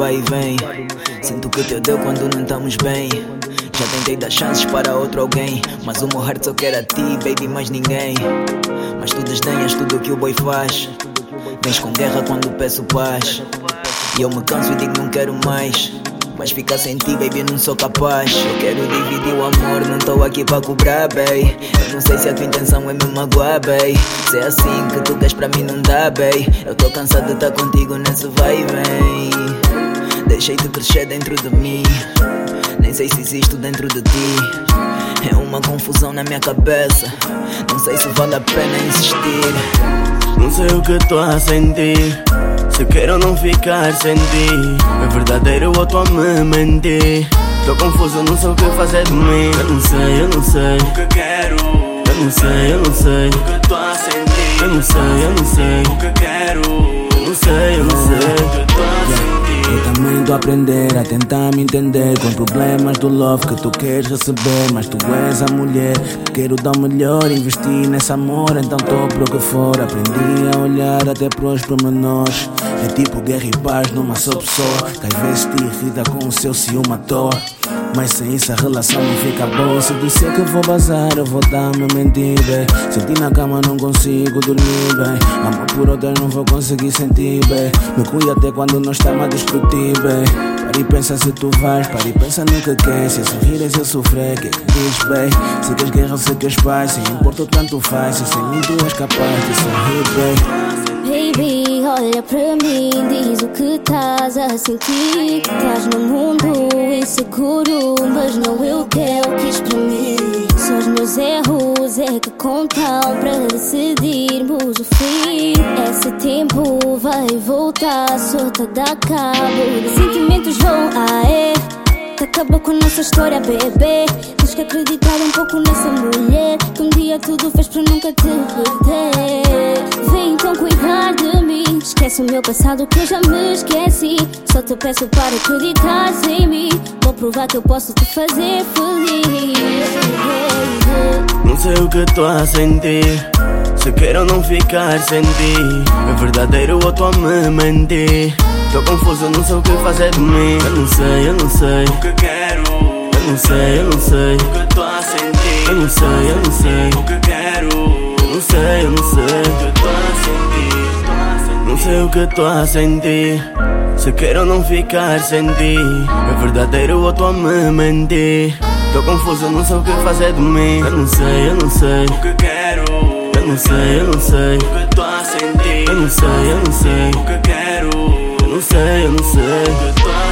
vai e vem. Sinto que te deu quando não estamos bem. Já tentei dar chances para outro alguém, mas o meu heart só quer a ti, baby, mais ninguém. Mas tu desdenhas tudo o que o boy faz. Vens com guerra quando peço paz. E eu me canso e digo não quero mais. Mas ficar sem ti, baby, não sou capaz. Eu quero dividir o amor, não tô aqui para cobrar, baby. Eu não sei se a tua intenção é me magoar, baby. Se é assim que tu queres pra mim não dá, baby. Eu tô cansado de estar contigo nesse vai e vem. Deixei-te crescer dentro de mim. Nem sei se existo dentro de ti. É uma confusão na minha cabeça. Não sei se vale a pena insistir. Não sei o que tô a sentir. Se quero não ficar sem ti. É verdadeiro ou tô a me mentir? Tô confuso, não sei o que fazer de mim. Eu não sei o que quero. Eu não sei o que tô a sentir. Eu não sei o que quero. Eu não sei o que tô a sentir. Eu também tô a aprender, a tentar me entender com problemas do love que tu queres receber. Mas tu és a mulher que quero dar o melhor, investir nesse amor, então tô pro que for. Aprendi a olhar até pros pormenores. É tipo guerra e paz numa só pessoa, que às vezes te irrita com o seu ciúme à toa. Mas sem isso a relação não fica boa. Se disser que vou bazar, eu vou dar-me mentir, bem. Sentir na cama não consigo dormir, bem. Amor por outra não vou conseguir sentir, bem. Me cuida até quando nós estamos a discutir, bem. Para e pensa se tu vais, para e pensa no que quer. Se sorrir é se eu sofrer, que dizes, bem. Se queres guerra, se queres paz, se importa o tanto faz. Se sem mim tu és capaz de sorrir, bem. Baby, olha pra mim, diz o que estás a sentir. Estás no mundo inseguro, mas não é o que eu quis para mim. Só os meus erros é que contam para decidirmos o fim. Esse tempo vai voltar, só te dá cabo. Sentimentos vão acabou com a nossa história, bebê. Tens que acreditar um pouco nessa mulher, que um dia tudo fez para nunca te perder. Vem então cuidar de mim. Esquece o meu passado que eu já me esqueci. Só te peço para acreditar em mim. Vou provar que eu posso te fazer feliz. Não sei o que tô a sentir. Se quero não ficar sem ti. É verdadeiro ou tô a me mentir? Tô confuso, não sei o que fazer de mim. Eu não sei o que quero. Eu não sei o que tô a sentir. Eu não sei o que quero. Eu não sei o que tô a sentir. Não sei o que tô a sentir. Se quero não ficar sem ti. É verdadeiro ou tô a me mentir? Tô confuso, não sei o que fazer de mim. Eu não sei o que quero. Eu não sei o que tô a sentir. Eu não sei o que quero. Eu não sei o que tô a